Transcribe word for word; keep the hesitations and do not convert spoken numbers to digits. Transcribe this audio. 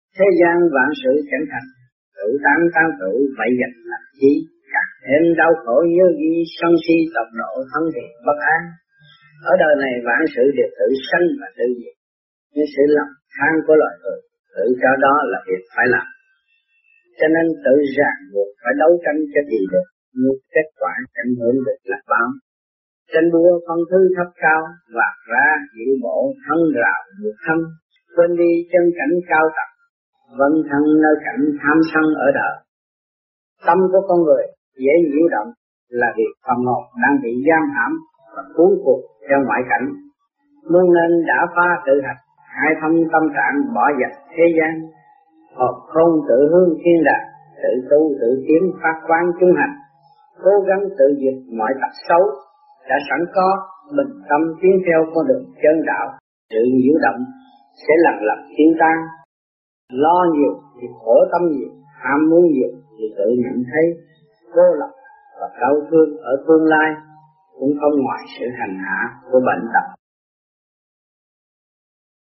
Thế gian vạn sự chẳng thành, tự tán tán tự vậy dành làm chi, càng thêm đau khổ nhớ ghi sân si tập nộ thân thiện bất an. Ở đời này vạn sự đều tự sanh và tự diệt, nhưng sự lòng tham của loài người tự cho đó là việc phải làm. Cho nên tự ràng buộc phải đấu tranh cho gì được, nhưng kết quả ảnh hưởng được là bao. Tranh đua phân thứ thấp cao, vạt ra dịu bộ thân rào ngược thân, quên đi chân cảnh cao tầng, vẫn thân nơi cảnh tham sân ở đời. Tâm của con người dễ nhiễu động là việc phần hồn đang bị giam hãm và cuốn cuộc theo ngoại cảnh. Muốn nên đã phá tự hạch, hai thâm tâm trạng bỏ dẹp thế gian, hồn không tự hướng thiên đàng, tự tu tự tiến phát quán trung hành, cố gắng tự diệt mọi tật xấu, đã sẵn có bình tâm tiến theo con đường chân đạo. Sự nhiễu động sẽ lần lần tiêu tan. Lo nhiều thì khổ tâm nhiều, ham muốn nhiều thì tự nhận thấy cô lập và đau thương ở tương lai cũng không ngoài sự hành hạ của bệnh tật